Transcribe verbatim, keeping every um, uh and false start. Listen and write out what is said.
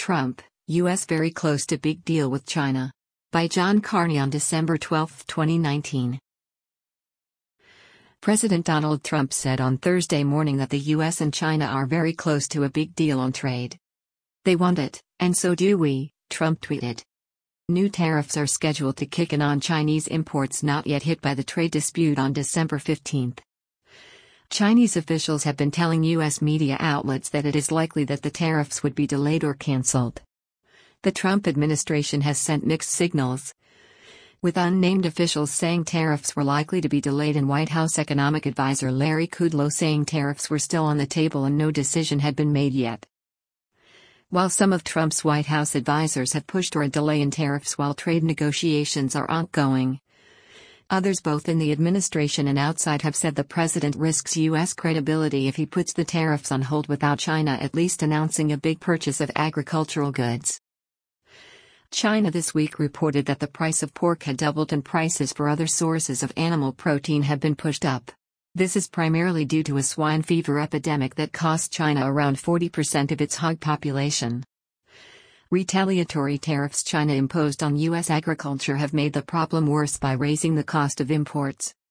Trump, U S very close to big deal with China. By John Carney on December twelfth, twenty nineteen. President Donald Trump said on Thursday morning that the U S and China are very close to a big deal on trade. "They want it, and so do we," Trump tweeted. New tariffs are scheduled to kick in on Chinese imports not yet hit by the trade dispute on December fifteenth. Chinese officials have been telling U S media outlets that it is likely that the tariffs would be delayed or canceled. The Trump administration has sent mixed signals, with unnamed officials saying tariffs were likely to be delayed and White House economic advisor Larry Kudlow saying tariffs were still on the table and no decision had been made yet. While some of Trump's White House advisors have pushed for a delay in tariffs while trade negotiations are ongoing, others both in the administration and outside have said the president risks U S credibility if he puts the tariffs on hold without China at least announcing a big purchase of agricultural goods. China this week reported that the price of pork had doubled and prices for other sources of animal protein have been pushed up. This is primarily due to a swine fever epidemic that cost China around forty percent of its hog population. Retaliatory tariffs China imposed on U S agriculture have made the problem worse by raising the cost of imports.